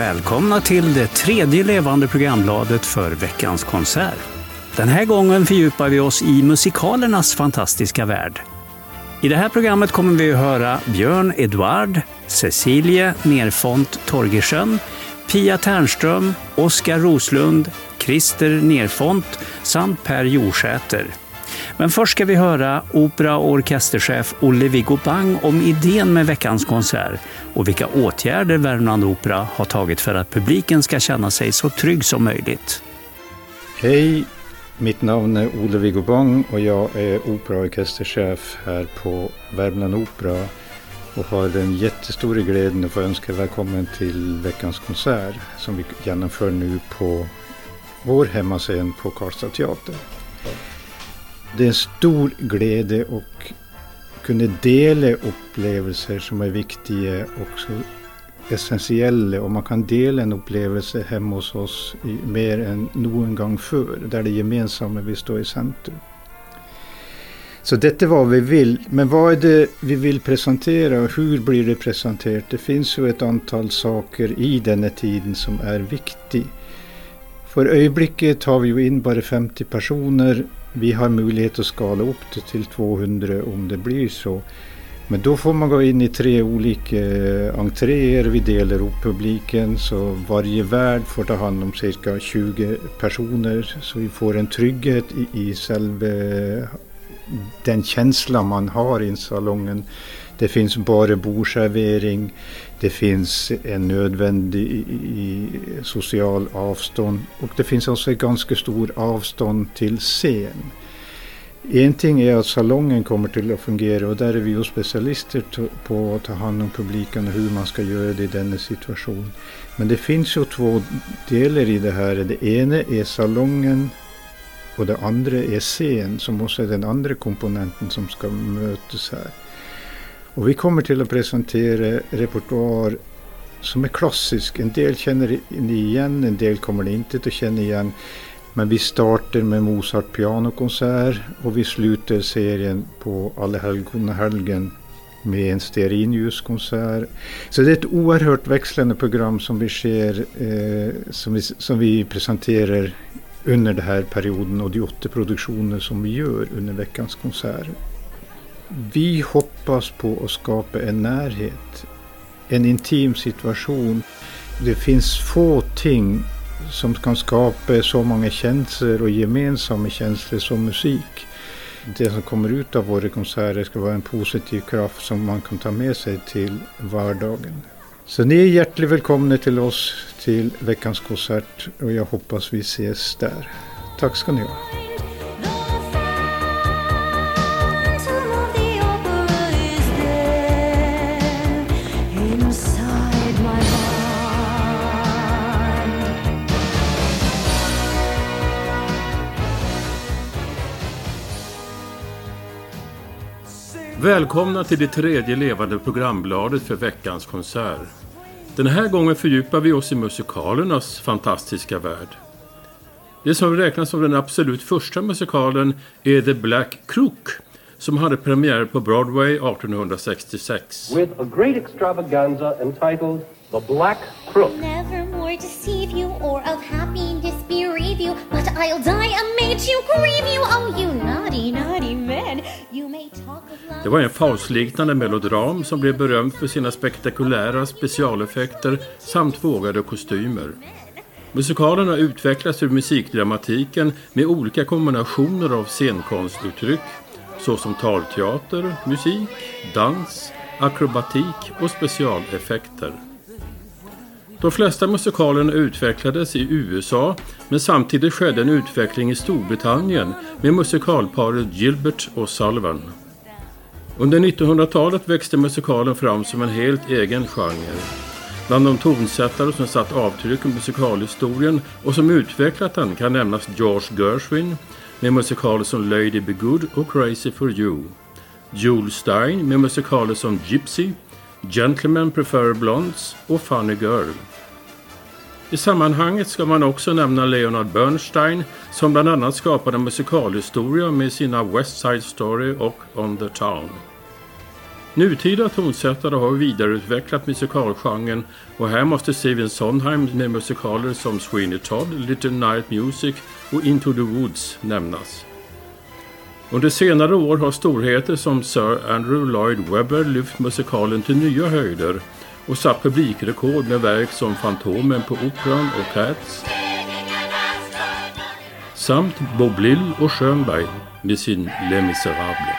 Välkomna till det tredje levande programbladet för veckans konsert. Den här gången fördjupar vi oss i musikalernas fantastiska värld. I det här programmet kommer vi att höra Björn Edward, Cecilie Nerfont Torgersson, Pia Ternström, Oskar Roslund, Christer Nerfont samt Per Jorsäter. Men först ska vi höra opera- och orkesterchef Olle Viggo Bang om idén med veckans konsert och vilka åtgärder Värmland Opera har tagit för att publiken ska känna sig så trygg som möjligt. Hej, mitt namn är Olle Viggo Bang och jag är opera- och orkesterchef här på Värmland Opera och har den jättestora glädjen att få önska välkommen till veckans konsert som vi genomför nu på vår hemmascen på Karlstad teater. Det är en stor glädje och kunna dela upplevelser som är viktiga och så essentiella. Och man kan dela en upplevelse hemma hos oss mer än någon gång förr. Där det gemensamma vill stå i centrum. Så detta är vad vi vill. Men vad är det vi vill presentera och hur blir det presenterat? Det finns ju ett antal saker i denna tiden som är viktiga. För ögonblicket har vi ju in bara 50 personer. Vi har möjlighet att skala upp det till 200 om det blir så. Men då får man gå in i 3 olika entréer. Vi delar upp publiken så varje värd får ta hand om cirka 20 personer. Så vi får en trygghet i själva den känsla man har i salongen. Det finns bara bordservering. Det finns en nödvändig social avstånd. Och det finns också ett ganska stor avstånd till scen. En ting är att salongen kommer till att fungera och där är vi ju specialister på att ta hand om publiken och hur man ska göra det i denna situation. Men det finns ju 2 delar i det här. Det ena är salongen och det andra är scen som också är den andra komponenten som ska mötas här. Och vi kommer till att presentera repertoar som är klassisk. En del känner ni igen, en del kommer ni inte att känna igen. Men vi startar med Mozart pianokonsert och vi slutar serien på Allehelgonahelgen med en stearinljuskonsert. Så det är ett oerhört växlande program som vi ser, som vi presenterar under den här perioden och de 8 produktioner som vi gör under veckans konsert. Vi hoppas på att skapa en närhet, en intim situation. Det finns få ting som kan skapa så många känslor och gemensamma känslor som musik. Det som kommer ut av våra konserter ska vara en positiv kraft som man kan ta med sig till vardagen. Så ni är hjärtligt välkomna till oss till veckans konsert och jag hoppas vi ses där. Tack ska ni ha. Välkomna till det tredje levande programbladet för veckans konsert. Den här gången fördjupar vi oss i musikalernas fantastiska värld. Det som räknas som den absolut första musikalen är The Black Crook, som hade premiär på Broadway 1866. With a great extravaganza entitled The Black Crook. Never more deceive you or of happiness bereave you, but I'll die amazed you, grieve you, oh you naughty, naughty man. You may talk of love. Det var en Faust-liknande melodram som blev berömd för sina spektakulära specialeffekter samt vågade kostymer. Musikalen har utvecklats ur musikdramatiken med olika kombinationer av scenkonstuttryck såsom talteater, musik, dans, akrobatik och specialeffekter. De flesta musikalerna utvecklades i USA, men samtidigt skedde en utveckling i Storbritannien med musikalparet Gilbert och Sullivan. Under 1900-talet växte musikalen fram som en helt egen genre. Bland de tonsättare som satt avtryck i musikalhistorien och som utvecklat den kan nämnas George Gershwin med musikaler som Lady Be Good och Crazy for You, Jules Stein med musikaler som Gypsy, Gentlemen Prefer Blondes och Funny Girl. I sammanhanget ska man också nämna Leonard Bernstein som bland annat skapade musikalhistoria med sina West Side Story och On the Town. Nutida tonsättare har vidareutvecklat musikalgenren och här måste Stephen Sondheim med musikaler som Sweeney Todd, Little Night Music och Into the Woods nämnas. Under senare år har storheter som Sir Andrew Lloyd Webber lyft musikalen till nya höjder och satt publikrekord med verk som Fantomen på Operan och Cats samt Bob Lill och Schönberg med sin Les Misérables.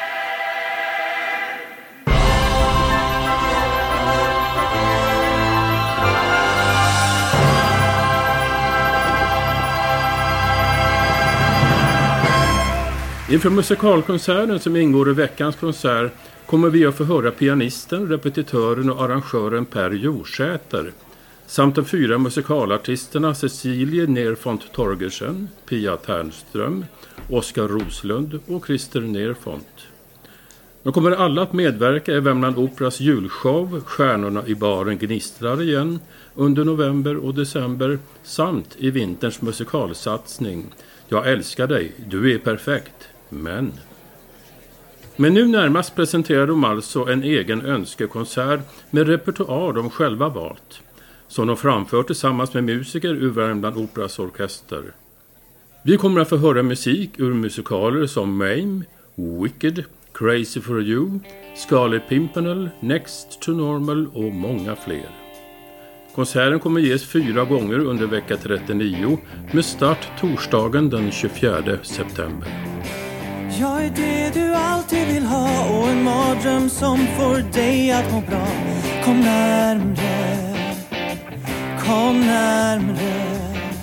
Inför musikalkonserten som ingår i veckans konsert kommer vi att få höra pianisten, repetitören och arrangören Per Jorsäter samt de 4 musikalartisterna Cecilie Nerfont Torgersen, Pia Ternström, Oskar Roslund och Christer Nerfont. De kommer alla att medverka i Värmland Operas julshow Stjärnorna i baren gnistrar igen under november och december samt i vinterns musikalsatsning Jag älskar dig, du är perfekt. Men nu närmast presenterar de alltså en egen önskekonsert med repertoar de själva valt, som de framför tillsammans med musiker ur Värmland Operas orkester. Vi kommer att få höra musik ur musikaler som Mame, Wicked, Crazy for You, Scarlet Pimpernel, Next to Normal och många fler. Konserten kommer ges 4 gånger under vecka 39 med start torsdagen den 24 september. Jag är det du alltid vill ha och en mardröm som får dig att må bra. Kom närmre, kom närmre.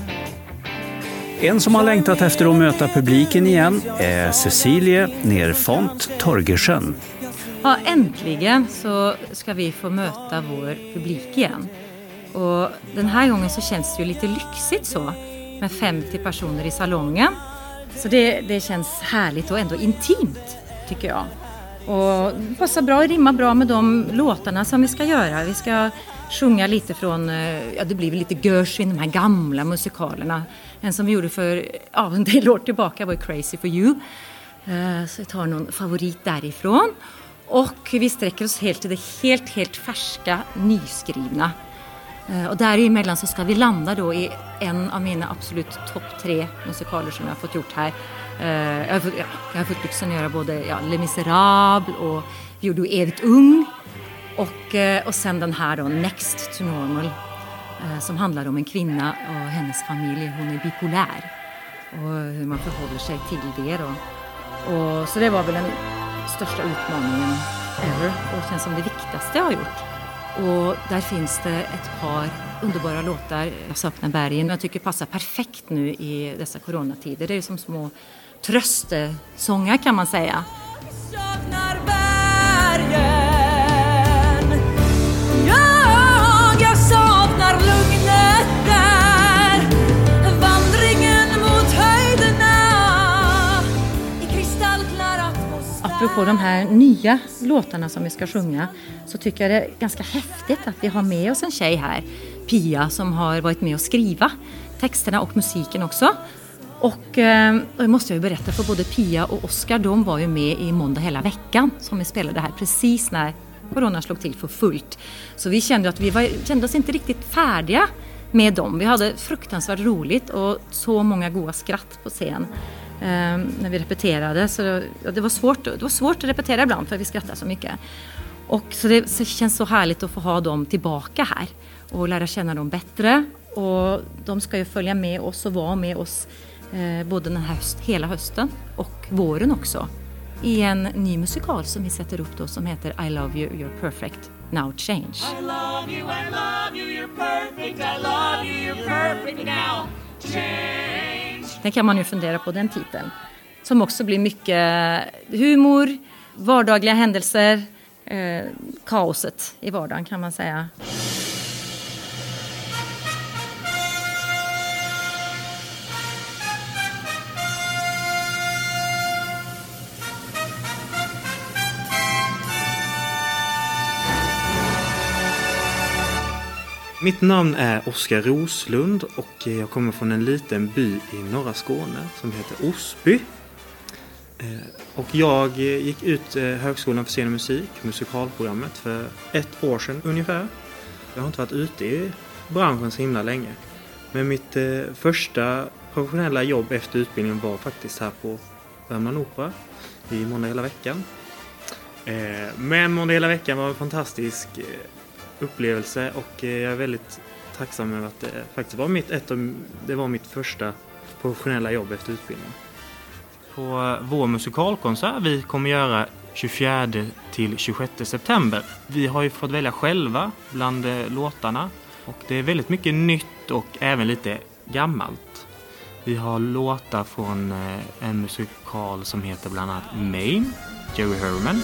En som har längtat efter att möta publiken igen är Cecilie Nerfont Torgersen. Ja, äntligen så ska vi få möta vår publik igen. Och den här gången så känns det ju lite lyxigt så, med 50 personer i salongen. Så det känns härligt och ändå intimt, tycker jag. Och det passar bra, rimmar bra med de låtarna som vi ska göra. Vi ska sjunga lite från, det blir väl lite Gershwin, de här gamla musikalerna. En som vi gjorde för en del år tillbaka var Crazy for You. Så vi tar någon favorit därifrån. Och vi sträcker oss helt till det helt färska, nyskrivna. Och däremellan så ska vi landa då i en av mina absolut topp 3 musikaler som jag har fått gjort här. Jag har fått lyxen göra både Les Misérables och vi gjorde Evigt ung. Och sen den här då, Next to Normal, som handlar om en kvinna och hennes familj. Hon är bipolär och hur man förhåller sig till det då. Och så det var väl den största utmaningen ever och sen som det viktigaste jag har gjort. Och där finns det ett par underbara låtar. Jag saknar bergen. Jag tycker passar perfekt nu i dessa coronatider. Det är som små tröstesånger kan man säga. Jag saknar bergen. Jag saknar lugnet där. Vandringen mot höjderna i kristallklar atmosfär. Apropå de här nya låtarna som vi ska sjunga så tycker jag det är ganska häftigt att vi har med oss en tjej här, Pia, som har varit med och skriva texterna och musiken också. Och det måste jag ju berätta för både Pia och Oskar, de var ju med i Måndag hela veckan som vi spelade här precis när corona slog till för fullt. Så vi kände att kände oss inte riktigt färdiga med dem. Vi hade fruktansvärt roligt och så många goda skratt på scen när vi repeterade. Så det var svårt att repetera ibland för vi skrattade så mycket. Och så det känns så härligt att få ha dem tillbaka här och lära känna dem bättre. Och de ska ju följa med oss och vara med oss både den här hela hösten och våren också. I en ny musikal som vi sätter upp då som heter I love you, you're perfect, now change. I love you, you're perfect, I love you, you're perfect, now change. Den kan man ju fundera på den titeln. Som också blir mycket humor, vardagliga händelser, kaoset i vardagen kan man säga. Mitt namn är Oskar Roslund och jag kommer från en liten by i norra Skåne som heter Osby. Och jag gick ut Högskolan för scen och musik, musikalprogrammet, för 1 år sedan ungefär. Jag har inte varit ute i branschen så himla länge. Men mitt första professionella jobb efter utbildningen var faktiskt här på Värmland Opera i Måndag hela veckan. Men Måndag hela veckan var en fantastisk upplevelse och jag är väldigt tacksam över att det faktiskt var mitt första professionella jobb efter utbildningen. På vår musikalkonsert vi kommer göra 24 till 26 september. Vi har ju fått välja själva bland låtarna och det är väldigt mycket nytt och även lite gammalt. Vi har låtar från en musikal som heter bland annat Maine, Jerry Herman.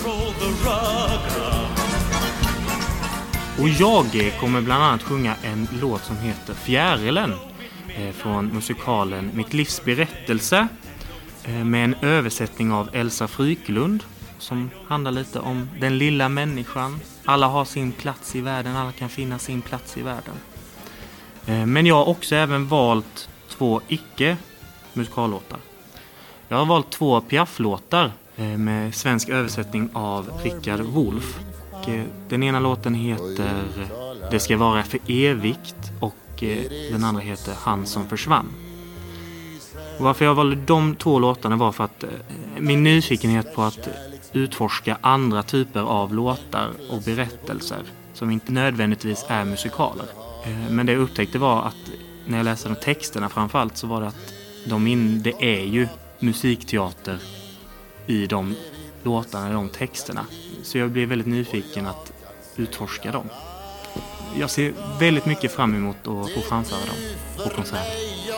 Och jag kommer bland annat sjunga en låt som heter Fjärilen från musikalen Mitt livs berättelse med en översättning av Elsa Fryklund som handlar lite om den lilla människan. Alla har sin plats i världen, alla kan finna sin plats i världen. Men jag har också även valt 2 icke-musikallåtar. Jag har valt 2 Piaf-låtar med svensk översättning av Rickard Wolff. Den ena låten heter Det ska vara för evigt och den andra heter Han som försvann. Och varför jag valde de 2 låtarna var för att min nyfikenhet på att utforska andra typer av låtar och berättelser som inte nödvändigtvis är musikaler. Men det jag upptäckte var att när jag läste de texterna framförallt så var det att det är ju musikteater i de låtarna, de texterna. Så jag blev väldigt nyfiken att utforska dem. Jag ser väldigt mycket fram emot att få framföra dem på konserten.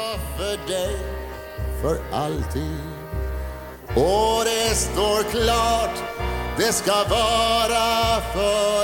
För alltid. Och det står klart, det ska vara för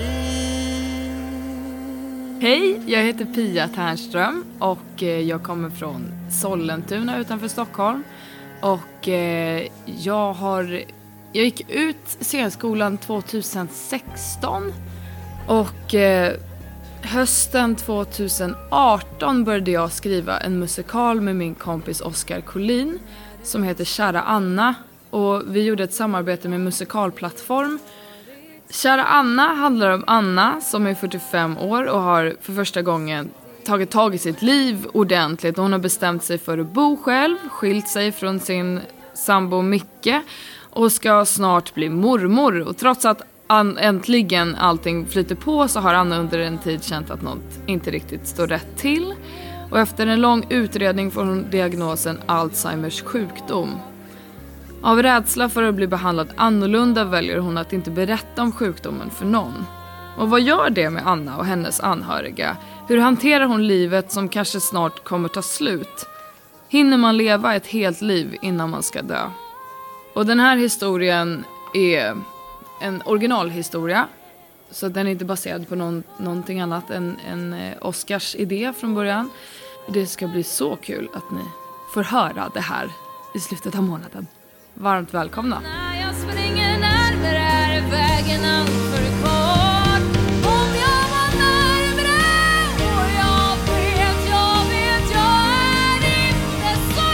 Hej, jag heter Pia Tärnström och jag kommer från Sollentuna utanför Stockholm. Och jag gick ut scenskolan 2016 och hösten 2018 började jag skriva en musikal med min kompis Oskar Collin som heter Kära Anna, och vi gjorde ett samarbete med musikalplattform. Kära Anna handlar om Anna som är 45 år och har för första gången tagit tag i sitt liv ordentligt. Hon har bestämt sig för att bo själv, skilt sig från sin sambo Micke och ska snart bli mormor. Och trots att äntligen allting flyter på så har Anna under en tid känt att något inte riktigt står rätt till. Och efter en lång utredning får hon diagnosen Alzheimers sjukdom. Av rädsla för att bli behandlad annorlunda väljer hon att inte berätta om sjukdomen för någon. Och vad gör det med Anna och hennes anhöriga? Hur hanterar hon livet som kanske snart kommer ta slut? Hinner man leva ett helt liv innan man ska dö? Och den här historien är en originalhistoria. Så den är inte baserad på någonting annat än Oscars idé från början. Det ska bli så kul att ni får höra det här i slutet av månaden. Varmt välkomna! När jag springer närmare är vägen alltför kort. Om jag var närmare och jag vet, jag är inte så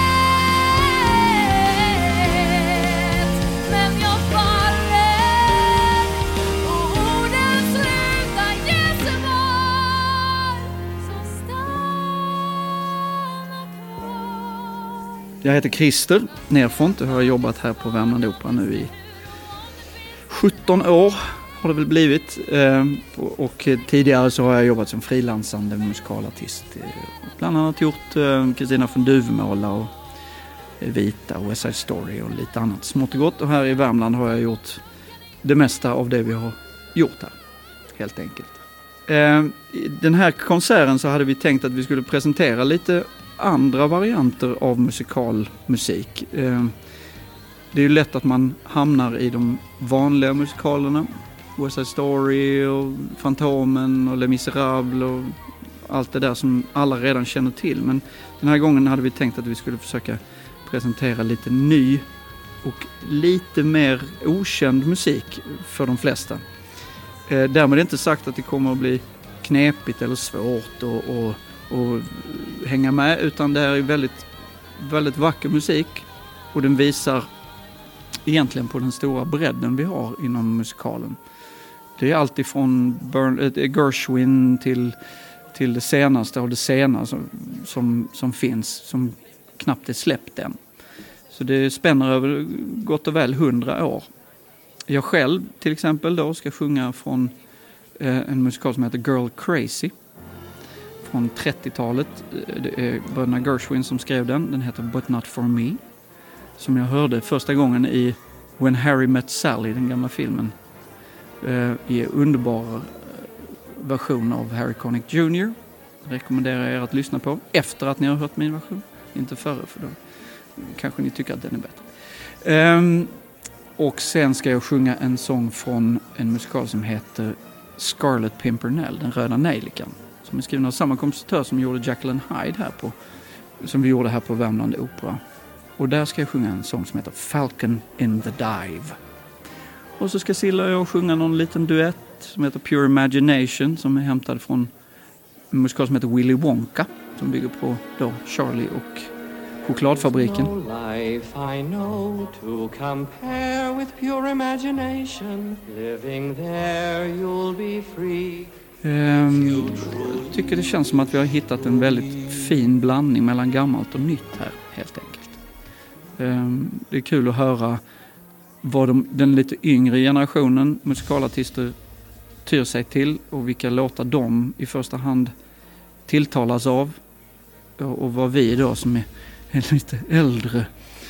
lätt. Men jag faller och orden slutar ge sig var. Så stanna kvar. Jag heter Christer Nerfont och har jobbat här på Värmland Opera nu i 17 år har det väl blivit. Och tidigare så har jag jobbat som frilansande musikalartist. Bland annat gjort Kristina från Duvemåla och Vita och West Side Story och lite annat smått och gott. Och här i Värmland har jag gjort det mesta av det vi har gjort här, helt enkelt. I den här konserten så hade vi tänkt att vi skulle presentera lite andra varianter av musikalmusik. Det är ju lätt att man hamnar i de vanliga musikalerna. West Side Story och Fantomen och Les Misérables och allt det där som alla redan känner till. Men den här gången hade vi tänkt att vi skulle försöka presentera lite ny och lite mer okänd musik för de flesta. Därmed är inte sagt att det kommer att bli knepigt eller svårt och hänga med, utan det här är väldigt, väldigt vacker musik Och den visar egentligen på den stora bredden vi har inom musikalen. Det är allt ifrån Gershwin till det senaste av det senaste som finns, som knappt är släppt än. Så det spänner över gott och väl 100 år. Jag själv till exempel då ska sjunga från en musikal som heter Girl Crazy från 30-talet. Det är Bernard Gershwin som skrev den. Den heter But Not For Me. Som jag hörde första gången i When Harry Met Sally, den gamla filmen. I underbara version av Harry Connick Jr. Rekommenderar er att lyssna på efter att ni har hört min version. Inte före, för då kanske ni tycker att den är bättre. Och sen ska jag sjunga en sång från en musikal som heter Scarlet Pimpernel, den röda nejlikan. Som är skriven av samma kompositör som gjorde Jekyll and Hyde som vi gjorde här på Värmland Opera. Och där ska jag sjunga en sång som heter Falcon in the Dive. Och så ska Silla och jag sjunga någon liten duett som heter Pure Imagination, som är hämtad från en musikal som heter Willy Wonka, som bygger på då Charlie och chokladfabriken. No life I know to compare with pure imagination. Living there you'll be free. Jag tycker det känns som att vi har hittat en väldigt fin blandning mellan gammalt och nytt här, helt enkelt. Det är kul att höra vad den lite yngre generationen musikalartister tyr sig till och vilka låtar de i första hand tilltalas av, och vad vi då som är lite äldre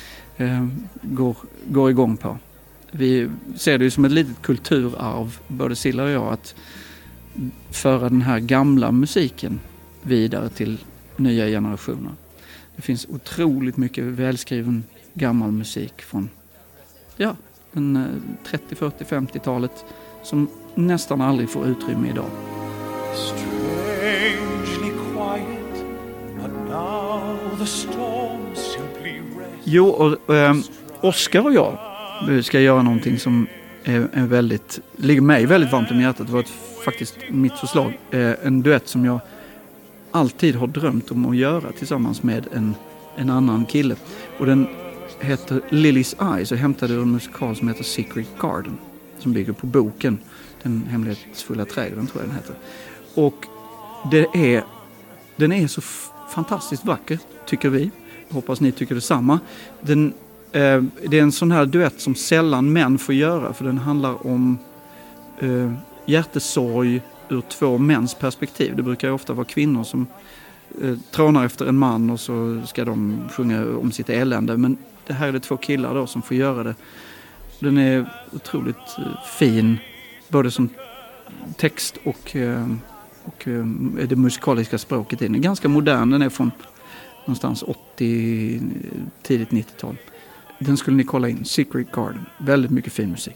går igång på. Vi ser det ju som ett litet kulturarv, både Silla och jag, att föra den här gamla musiken vidare till nya generationer. Det finns otroligt mycket välskriven gammal musik från den 30, 40, 50-talet som nästan aldrig får utrymme idag. Strangely quiet, but now the storm simply rests. Jo, och Oskar och jag ska göra någonting som ligger mig väldigt varmt om hjärtat. Det var faktiskt mitt förslag. En duett som jag alltid har drömt om att göra tillsammans med en annan kille. Och den heter Lily's Eyes och hämtade ur en musikal som heter Secret Garden, som bygger på boken Den hemlighetsfulla trädgården, tror jag den heter. Och den är så fantastiskt vacker, tycker vi. Hoppas ni tycker detsamma. Det är en sån här duett som sällan män får göra, för den handlar om hjärtesorg ur två mäns perspektiv. Det brukar ju ofta vara kvinnor som trånar efter en man och så ska de sjunga om sitt elände. Men det här är det två killar då som får göra det. Den är otroligt fin, både som text och det musikaliska språket. Den är ganska modern, den är från någonstans 80, tidigt 90-tal. Den skulle ni kolla in, Secret Garden. Väldigt mycket fin musik.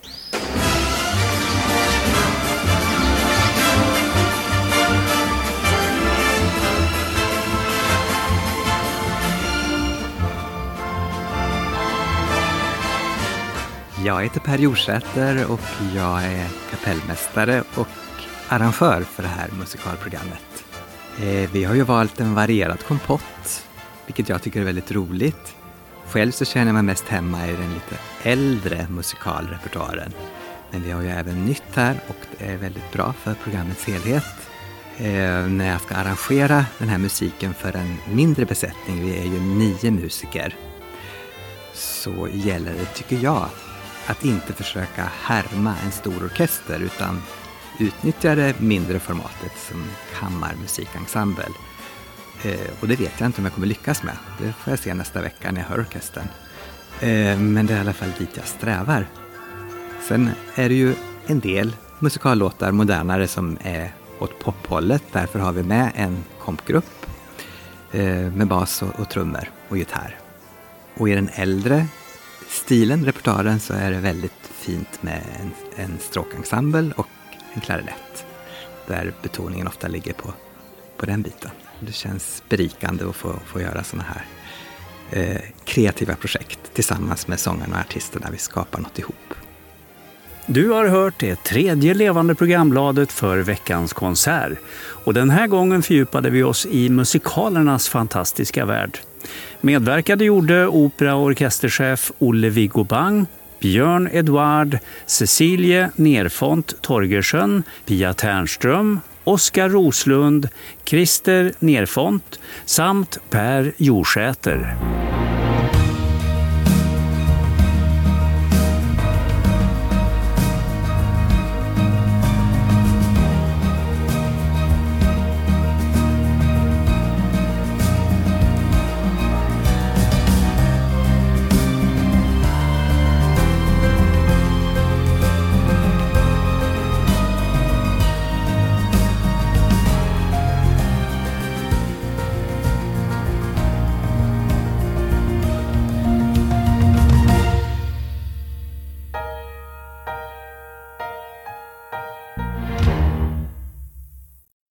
Jag heter Per Jorsäter och jag är kapellmästare och arrangör för det här musikalprogrammet. Vi har ju valt en varierad kompott, vilket jag tycker är väldigt roligt. Själv så känner jag mig mest hemma i den lite äldre musikalrepertoaren. Men vi har ju även nytt här och det är väldigt bra för programmets helhet. När jag ska arrangera den här musiken för en mindre besättning, vi är ju 9 musiker, så gäller det, tycker jag, att inte försöka härma en stor orkester utan utnyttja det mindre formatet som kammarmusikensemble. Och det vet jag inte om jag kommer lyckas med. Det får jag se nästa vecka när jag hör orkestern. Men det är i alla fall dit jag strävar. Sen är det ju en del musikallåtar modernare som är åt pophållet. Därför har vi med en kompgrupp med bas och trummor och gitarr. Och i den äldre stilen, repertoaren, så är det väldigt fint med en stråkensemble och en klarinett. Där betoningen ofta ligger på den biten. Det känns berikande att få göra såna här kreativa projekt tillsammans med sångarna och artisterna. Vi skapar något ihop. Du har hört det 3:e levande programbladet för veckans konsert. Och den här gången fördjupade vi oss i musikalernas fantastiska värld. Medverkade gjorde opera- och orkesterchef Olle-Viggo Bang, Björn Edward, Cecilie Nerfont Torgersson, Pia Ternström, Oskar Roslund, Christer Nerfont samt Per Jorsäter.